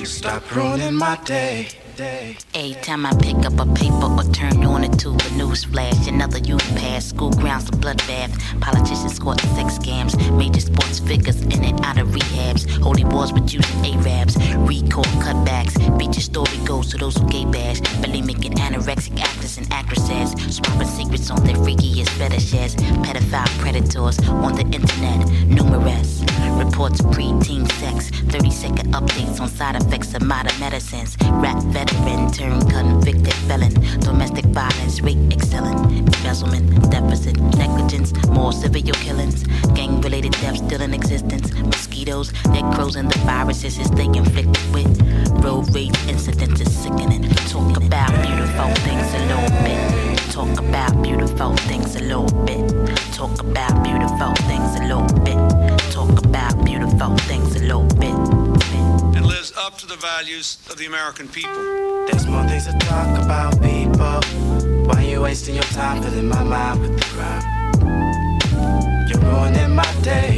Stop ruining my day. Every time I pick up a paper or turn on a tube, a news flash, another youth pass, school grounds, a bloodbath, politicians caught in sex scams, major sports figures in and out of rehabs, holy wars with using Arabs, recall cutbacks, feature story goes to those who gay bash, bulimic and anorexic actors and actresses, swapping secrets on their freakiest fetishes, pedophile predators on the internet, numerous reports of preteen sex, 30-second updates on side effects of modern medicines, rap veteran turned convicted felon, domestic violence rate excelling, embezzlement, deficit, negligence, more serial killings, gang-related deaths still in existence, mosquitoes, dead crows and the viruses they inflicted with, road rage incidents is sickening. Talk about beautiful things a little bit. Talk about beautiful things a little bit. Talk about beautiful things a little bit. Talk about beautiful things a little bit. And lives up to the values of the American people. There's more things to talk about, people. Why you wasting your time filling my mind with the crap? You're ruining my day.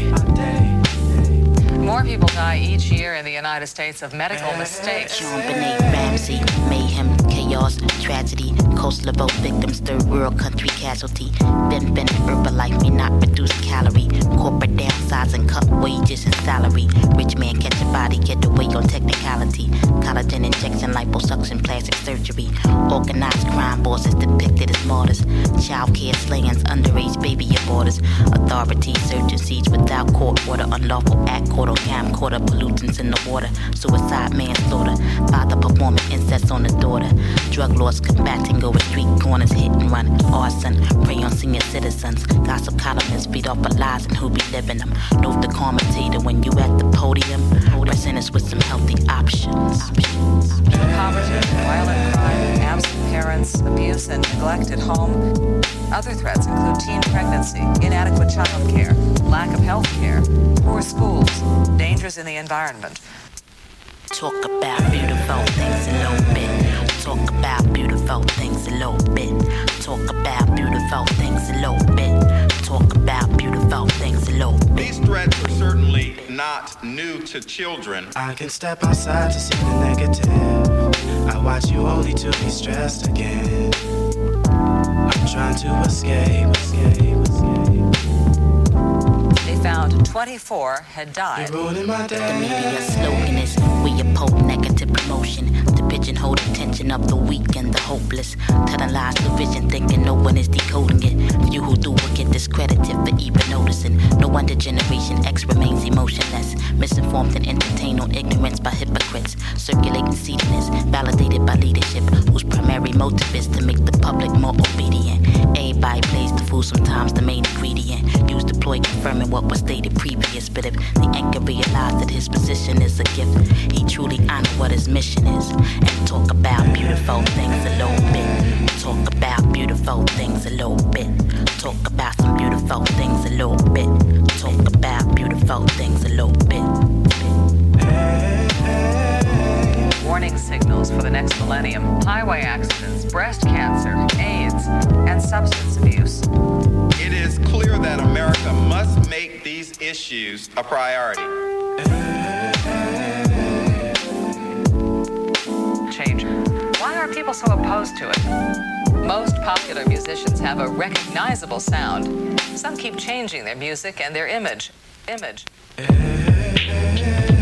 More people die each year in the United States of medical mistakes. Sean Benet Ramsey, mayhem, chaos, tragedy, Kosovo victims, third world country casualty. Ben Herbalife may not reduce calorie. Corporate downsizing, cut wages and salary. Rich man catch a body, get away on technicality. Collagen injection, liposuction, plastic surgery. Organized crime bosses depicted as martyrs. Child care slayings, underage baby aborters. Authorities searching seeds without court order. Unlawful act, court or camcorder, pollutants in the water. Suicide, manslaughter. Father performing incest on the daughter. Drug lords combating over street corners, hit and run. Arson, prey on senior citizens. Gossip columnists feed off of lies and who be living them. Note the commentator when you at the podium. Present us with some healthy options. Poverty, violent crime, absent parents, abuse and neglect at home. Other threats include teen pregnancy, inadequate child care, lack of health care, poor schools, dangers in the environment. Talk about beautiful things a little bit. Talk about beautiful things a little bit. Talk about beautiful things a little bit. Talk about beautiful things a little bit. These threats are certainly not new to children. I can step outside to see the negative. I watch you only to be stressed again. I'm trying to escape. They found 24 had died. You're ruining my day. The media slogan is, we oppose negative promotion. To pigeonhole the attention of the weak and the hopeless. Telling lies to vision, thinking no one is decoding it. Few who do will get discredited for even noticing. No wonder Generation X remains emotionless. Misinformed and entertained on ignorance by hypocrites. Circulating seediness, validated by leadership, whose primary motive is to make the public more obedient. Everybody plays the fool, sometimes the main ingredient. Used to ploy confirming what was stated previous. But if the anchor realized that his position is a gift, he truly honor what his mission is. And talk about beautiful things a little bit. Talk about beautiful things a little bit. Talk about some beautiful things a little bit. Talk about beautiful things a little bit. Warning signals for the next millennium: highway accidents, breast cancer, AIDS, and substance abuse. It is clear that America must make these issues a priority. Change. Why are people so opposed to it? Most popular musicians have a recognizable sound. Some keep changing their music and their image.